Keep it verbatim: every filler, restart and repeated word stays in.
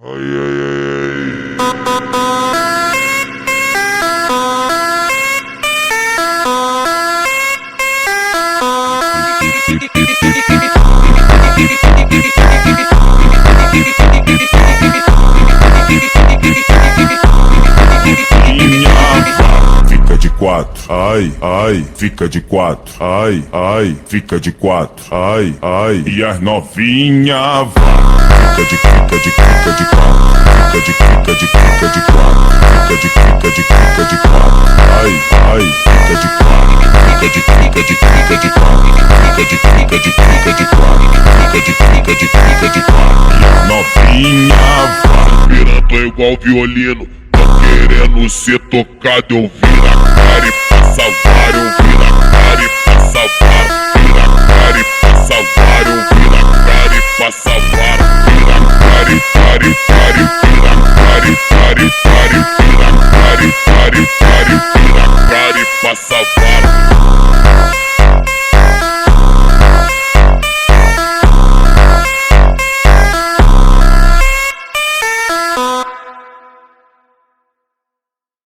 Ai, ai, ai, fica de quatro, ai, ai, fica de quatro, ai, ai, fica de quatro, ai, ai, e as novinha vá, fica de, fica de, fica de quatro, fica de, fica de, fica de quatro, fica de, fica de, fica de quatro, ai, ai, fica de quatro, fica de, fica de, fica de quatro, fica de, fica de, fica de quatro, fica de, fica de, fica de quatro, e as novinha vá, virando igual violino. Querendo ser tocado, eu viro a cara e passa VAR, eu viro a cara e passa VAR, vira a cara e passa VAR, eu viro a cara e passa VAR, vira a cara e cara e